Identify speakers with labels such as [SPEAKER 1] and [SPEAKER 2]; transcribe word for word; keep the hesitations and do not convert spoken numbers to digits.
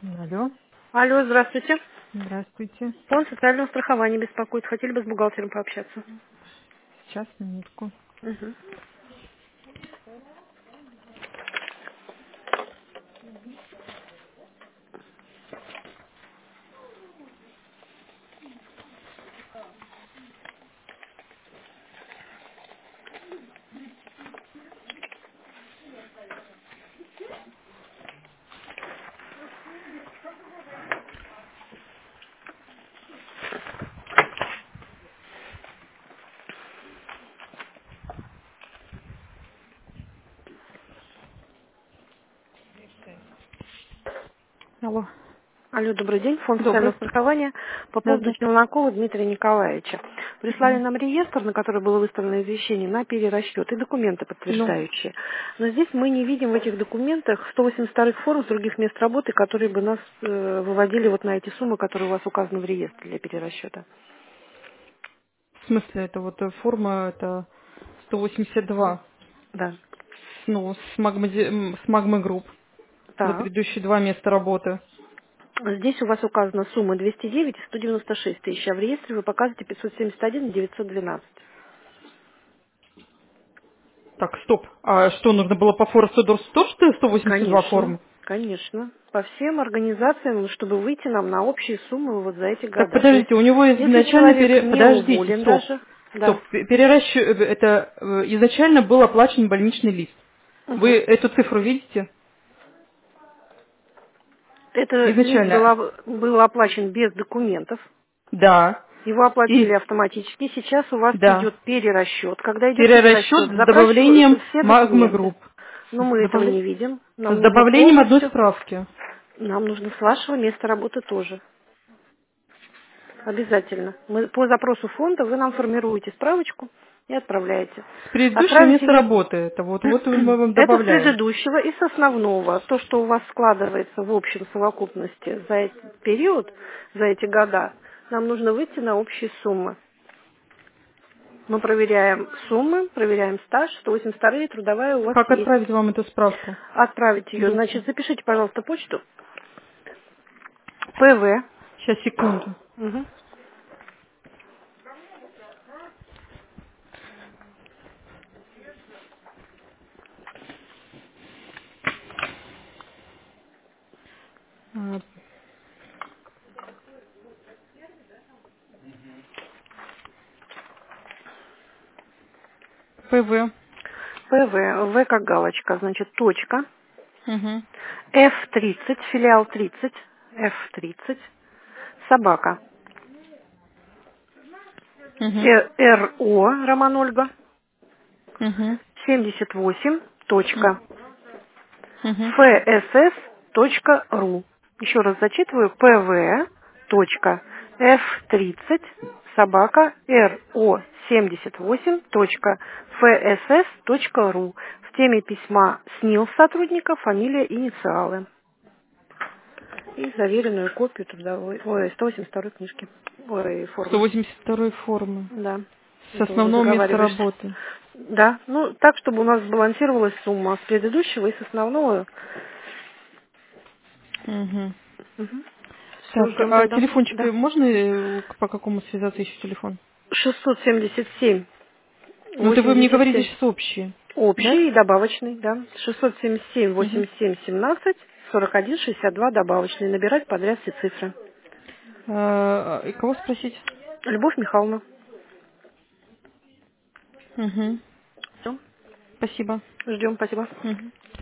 [SPEAKER 1] Алло,
[SPEAKER 2] Алло, здравствуйте.
[SPEAKER 1] здравствуйте.
[SPEAKER 2] Фонд социального страхования беспокоит. Хотели бы с бухгалтером пообщаться.
[SPEAKER 1] Сейчас, минутку.
[SPEAKER 2] Мгм.
[SPEAKER 1] Алло.
[SPEAKER 2] Алло, добрый день. Фонд
[SPEAKER 1] Добрый.
[SPEAKER 2] социального страхования по
[SPEAKER 1] Да,
[SPEAKER 2] поводу
[SPEAKER 1] здравствуйте.
[SPEAKER 2] Челнокова Дмитрия Николаевича. Прислали
[SPEAKER 1] Мгм.
[SPEAKER 2] нам реестр, на который было выставлено извещение на перерасчет и документы
[SPEAKER 1] Ну,
[SPEAKER 2] подтверждающие. Но здесь мы не видим в этих документах сто восемьдесят вторых форм с других мест работы, которые бы нас э, выводили вот на эти суммы, которые у вас указаны в реестре для перерасчета.
[SPEAKER 1] в смысле, это вот э, форма, это сто восемьдесят два,
[SPEAKER 2] Да.
[SPEAKER 1] ну, с магмы, м, с магмы групп за
[SPEAKER 2] Так.
[SPEAKER 1] предыдущие два места работы.
[SPEAKER 2] Здесь у вас указана сумма двести девять и сто девяносто шесть тысяч, а в реестре вы показываете пятьсот семьдесят один и девятьсот двенадцать.
[SPEAKER 1] Так, стоп. А что, нужно было по Форесту Дорс тоже сто восемьдесят два
[SPEAKER 2] Конечно,
[SPEAKER 1] формы?
[SPEAKER 2] конечно. По всем организациям, чтобы выйти нам на общие суммы вот за эти
[SPEAKER 1] Так,
[SPEAKER 2] года. То есть,
[SPEAKER 1] подождите, у него
[SPEAKER 2] если
[SPEAKER 1] изначально
[SPEAKER 2] человек
[SPEAKER 1] пере...
[SPEAKER 2] не
[SPEAKER 1] Подождите,
[SPEAKER 2] уволен
[SPEAKER 1] стоп.
[SPEAKER 2] даже, да.
[SPEAKER 1] Стоп. Перерасчет... Это э, изначально был оплачен больничный лист. Вы
[SPEAKER 2] Мгм.
[SPEAKER 1] эту цифру видите?
[SPEAKER 2] Это лист был,
[SPEAKER 1] Изначально.
[SPEAKER 2] об- был оплачен без документов.
[SPEAKER 1] Да.
[SPEAKER 2] Его оплатили
[SPEAKER 1] И
[SPEAKER 2] автоматически. Сейчас у вас
[SPEAKER 1] да.
[SPEAKER 2] идет перерасчет. Когда идет
[SPEAKER 1] Перерасчет
[SPEAKER 2] перерасчет,
[SPEAKER 1] с добавлением
[SPEAKER 2] запрашиваются все
[SPEAKER 1] магмы
[SPEAKER 2] документы.
[SPEAKER 1] групп.
[SPEAKER 2] Но
[SPEAKER 1] С,
[SPEAKER 2] мы этого
[SPEAKER 1] добавля-
[SPEAKER 2] не видим.
[SPEAKER 1] с
[SPEAKER 2] Нам нужно
[SPEAKER 1] добавлением одной
[SPEAKER 2] полностью,
[SPEAKER 1] справки.
[SPEAKER 2] нам нужно с вашего места работы тоже. Обязательно. Мы, по запросу фонда вы нам формируете справочку и отправляете.
[SPEAKER 1] С предыдущего
[SPEAKER 2] Отправите
[SPEAKER 1] места
[SPEAKER 2] ее.
[SPEAKER 1] работы. Это вот, вот мы вам
[SPEAKER 2] Это с
[SPEAKER 1] добавляем.
[SPEAKER 2] предыдущего и с основного. То, что у вас складывается в общем совокупности за этот период, за эти года, нам нужно выйти на общие суммы. Мы проверяем суммы, проверяем стаж, сто восемьдесят два трудовая у вас
[SPEAKER 1] Как
[SPEAKER 2] есть.
[SPEAKER 1] отправить вам эту справку?
[SPEAKER 2] Отправить ее,
[SPEAKER 1] Быстро.
[SPEAKER 2] значит, запишите, пожалуйста, почту. ПВ.
[SPEAKER 1] Сейчас, секунду.
[SPEAKER 2] Мгм.
[SPEAKER 1] А, ПВ.
[SPEAKER 2] ПВ, В как галочка, значит, точка.
[SPEAKER 1] Угу.
[SPEAKER 2] Ф тридцать, филиал тридцать, Ф тридцать, собака.
[SPEAKER 1] Угу.
[SPEAKER 2] Э- РО, Роман Ольга,
[SPEAKER 1] Угу.
[SPEAKER 2] семьдесят восемь, точка,
[SPEAKER 1] Угу.
[SPEAKER 2] ФСС, точка, ру. Еще раз зачитываю, ПВ, точка, Ф тридцать, собака, РО семьдесят восемь, точка, ФСС, точка, ру. В теме письма СНИЛ сотрудника, фамилия, инициалы. И заверенную копию трудовой, ой, сто восемьдесят второй книжки, ой,
[SPEAKER 1] сто
[SPEAKER 2] формы.
[SPEAKER 1] восемьдесят второй формы.
[SPEAKER 2] Да,
[SPEAKER 1] С
[SPEAKER 2] это уже
[SPEAKER 1] основного места
[SPEAKER 2] договариваешься.
[SPEAKER 1] работы.
[SPEAKER 2] Да, ну так, чтобы у нас сбалансировалась сумма с предыдущего и с основного.
[SPEAKER 1] Угу.
[SPEAKER 2] Все,
[SPEAKER 1] Так,
[SPEAKER 2] ждем
[SPEAKER 1] а
[SPEAKER 2] тогда.
[SPEAKER 1] телефончик,
[SPEAKER 2] Да.
[SPEAKER 1] можно э, по какому связаться еще телефон?
[SPEAKER 2] шестьсот семьдесят семь,
[SPEAKER 1] Ну, это вы мне
[SPEAKER 2] восемьдесят
[SPEAKER 1] говорите
[SPEAKER 2] семь.
[SPEAKER 1] сейчас общие, да?
[SPEAKER 2] Общий и добавочный, да. шестьсот семьдесят семь,
[SPEAKER 1] Угу.
[SPEAKER 2] восемьдесят семь, семнадцать, сорок один, шестьдесят два добавочный. Набирать подряд все цифры.
[SPEAKER 1] А, и кого спросить?
[SPEAKER 2] Любовь Михайловна.
[SPEAKER 1] Угу.
[SPEAKER 2] Все,
[SPEAKER 1] Спасибо.
[SPEAKER 2] ждем, спасибо.
[SPEAKER 1] Мгм.